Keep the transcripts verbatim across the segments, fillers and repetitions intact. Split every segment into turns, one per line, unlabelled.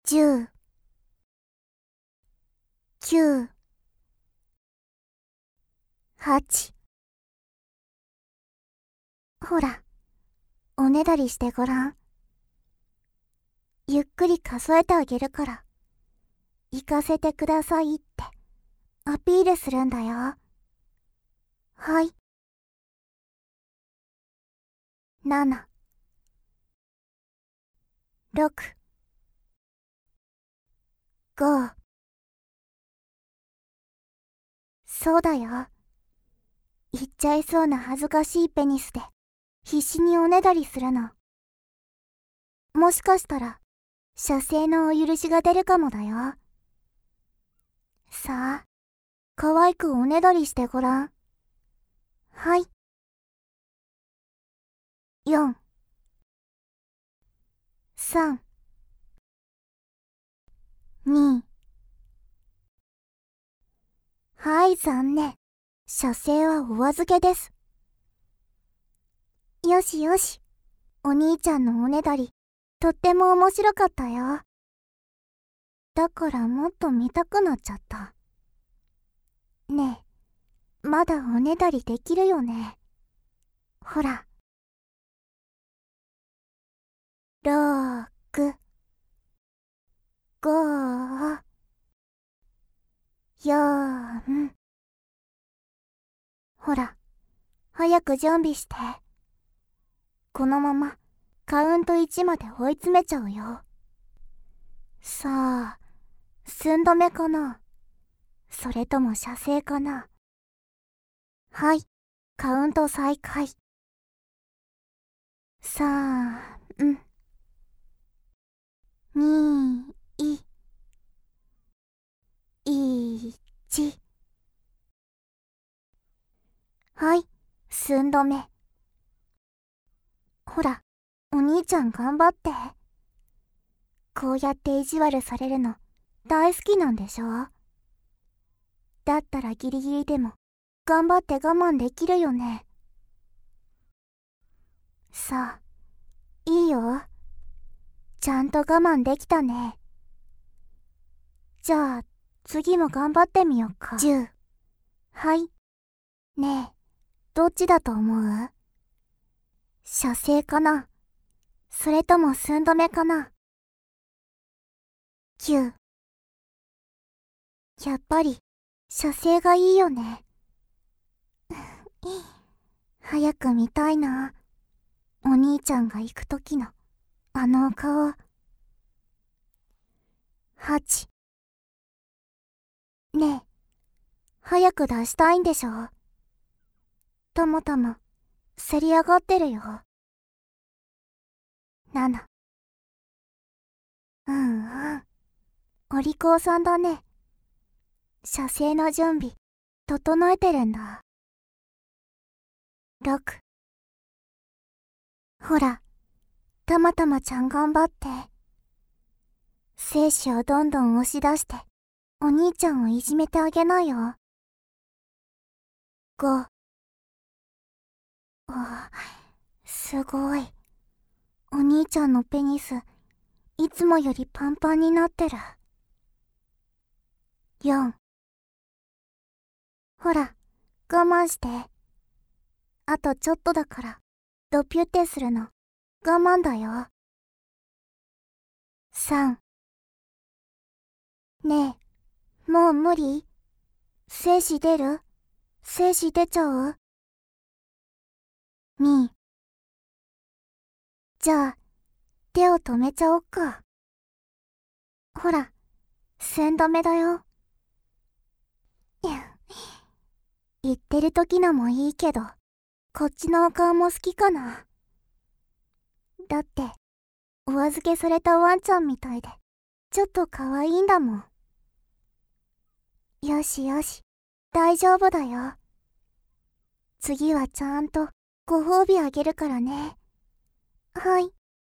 じゅう、きゅう、はち。ほら、おねだりしてごらん。ゆっくり数えてあげるから、行かせてくださいってアピールするんだよ。はい。なな、ろく、ご。そうだよ。言っちゃいそうな恥ずかしいペニスで必死におねだりするの。もしかしたら射精のお許しが出るかもだよ。さあ、可愛くおねだりしてごらん。はい。よん、さん、に。はい、残念。射精はお預けです。よしよし。お兄ちゃんのおねだり、とっても面白かったよ。だからもっと見たくなっちゃった。ねえ、まだおねだりできるよね。ほら。ろく、ご、よん。ほら、早く準備して。このままカウントいちまで追い詰めちゃうよ。さあ、寸止めかな、それとも射精かな。はい、カウント再開。さん、に、い、いち。はい、寸止め。ほら、お兄ちゃん頑張って。こうやって意地悪されるの大好きなんでしょ。だったらギリギリでも頑張って我慢できるよね。さあ、いいよ。ちゃんと我慢できたね。じゃあ、次も頑張ってみよっか。じゅう。はい。ねえ、どっちだと思う？射精かな、それとも寸止めかな。きゅう。やっぱり、射精がいいよね。早く見たいな。お兄ちゃんが行くときの、あのお顔。はち。ねえ、早く出したいんでしょ。ともとも、せり上がってるよ。なな。うんうん。お利口さんだね。射精の準備、整えてるんだ。ろく。ほら、たまたまちゃん頑張って。精子をどんどん押し出して、お兄ちゃんをいじめてあげなよ。ご。ああ、すごい。お兄ちゃんのペニス、いつもよりパンパンになってる。よん。ほら、我慢して。あとちょっとだから、ドピュってするの、我慢だよ。さん。ねえ、もう無理？精子出る？精子出ちゃう？に。じゃあ、手を止めちゃおっか。ほら、寸止めだよ。言ってる時のもいいけど、こっちのお顔も好きかな。だって、お預けされたワンちゃんみたいで、ちょっと可愛いんだもん。よしよし、大丈夫だよ。次はちゃんとご褒美あげるからね。はい。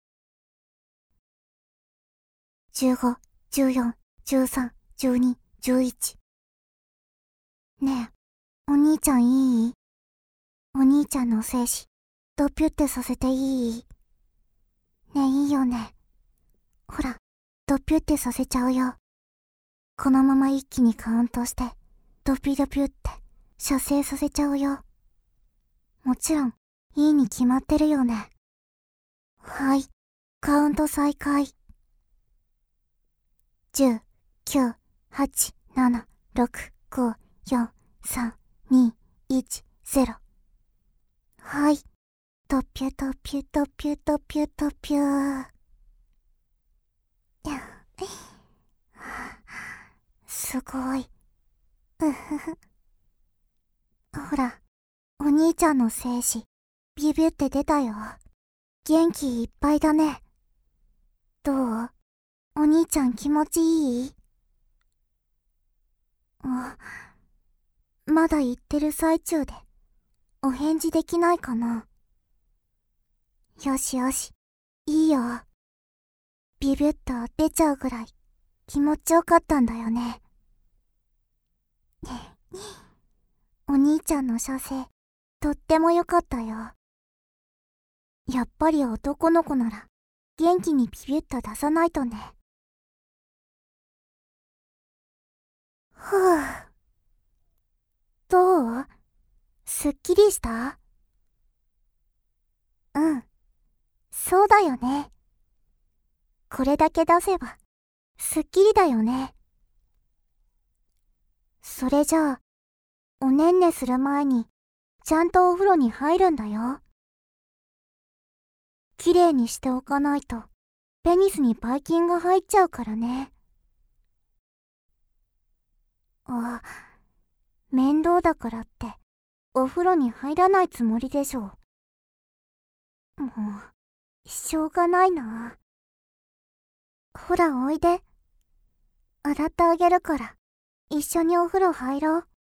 じゅうご、じゅうよん、じゅうさん、じゅうに、じゅういち。ねえ、お兄ちゃんいい？お兄ちゃんの精子、ドピュってさせていい？ねえ、いいよね。ほら、 ドピュってさせちゃうよ。このまま一気にカウントして、ドピュドピュって射精させちゃうよ。もちろん、いいに決まってるよね。はい、カウント再開。じゅう、きゅう、はち、なな、ろく、ご、よん、さん、に、いち、ゼロ。はい。ドピュドピュドピュドピュドピュー。すごい。うふふ。ほら、お兄ちゃんの精子、ビュビュって出たよ。元気いっぱいだね。どう？お兄ちゃん気持ちいい？あ、まだ言ってる最中で、お返事できないかな。よしよし、いいよ。ビビュッと出ちゃうぐらい、気持ちよかったんだよね。お兄ちゃんの射精、とっても良かったよ。やっぱり男の子なら、元気にビビュッと出さないとね。ふぅ。どう？すっきりした？うん。そうだよね。これだけ出せば、すっきりだよね。それじゃあ、おねんねする前に、ちゃんとお風呂に入るんだよ。きれいにしておかないと、ペニスにばい菌が入っちゃうからね。あ、面倒だからって、お風呂に入らないつもりでしょ。もう、しょうがないな。ほらおいで。洗ってあげるから、一緒にお風呂入ろう。